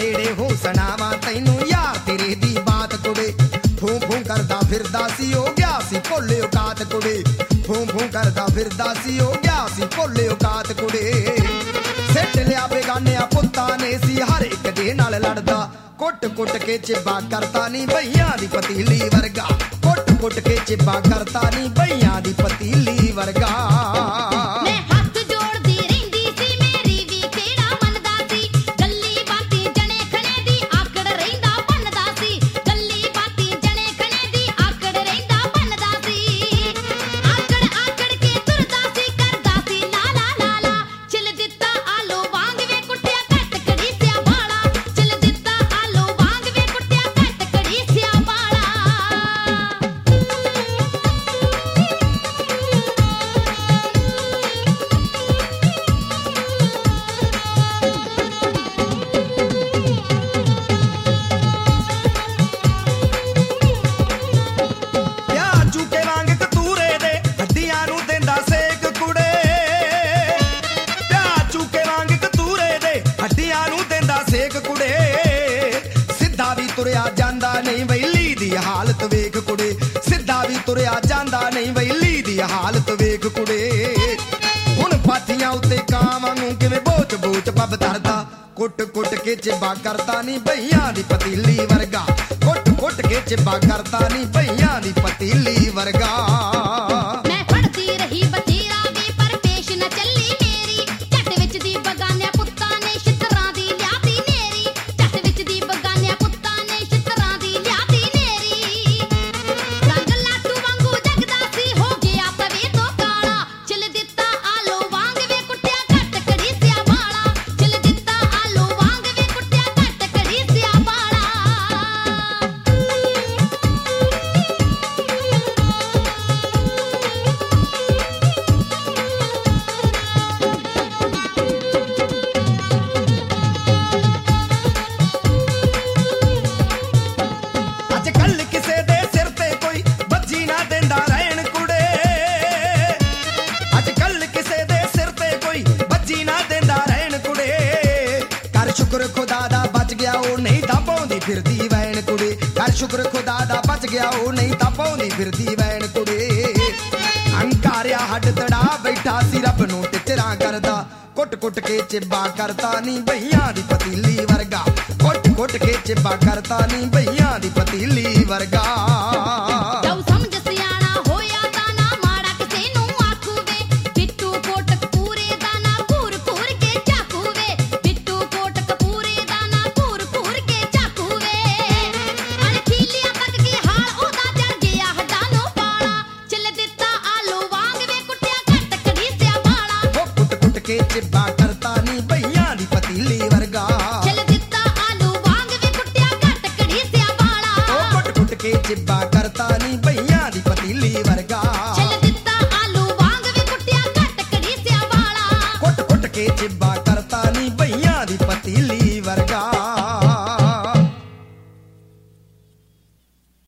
नेड़े हो सुनावा तैनू यार तेरे दी बात कुड़े फूं फूं करदा फिरदा सी हो गया सी भोले औकात कुड़े फूं फूं करदा फिरदा सी हो गया सी भोले औकात कुड़े सिट लिया बेगानिया पुत्तां ने सी हर एक दे नाल लड़दा कुट कुट के चिब्बा करता नी भईयां दी पतीली वर्गा कुट कुट के चिब्बा करता नी भईयां दी पतीली वर्गा तुरया जांदा नहीं वैली दी हालत वेख कुड़े सिद्धा भी तुरया जांदा नहीं वैली दी हालत वेख कुड़े हुण पाथियां उत्ते कां वांगू किवें बोच बोच पब धरदा कुट कुट के चिब्बा करता नी भईयां दी पतीली वर्गा कुट कुट के चिब्बा करता नी भईयां दी पतीली वर्गा मैं पढ़ती रही बतेरा वे पर पेश न चली मेरी झट विच दी बगानिया पुत्तां ने छितरां दी लियाती नेरी झट विच दी बगानिया शुक्र खुदा दा बच गया ओ नहीं तां पौंदी फिरदी वैन कुड़े कर शुक्र खुदा दा बच गया ओ नहीं तां पौंदी फिरदी वैन कुड़े हंकारिया हड तड़ा बैठा सी रब नूं टिचरा करदा कुट कुट के चिब्बा करता नी भईयां दी पतीली वर्गा कुट कुट के चिब्बा करता नी भईयां दी पतीली वर्गा के चिब्बा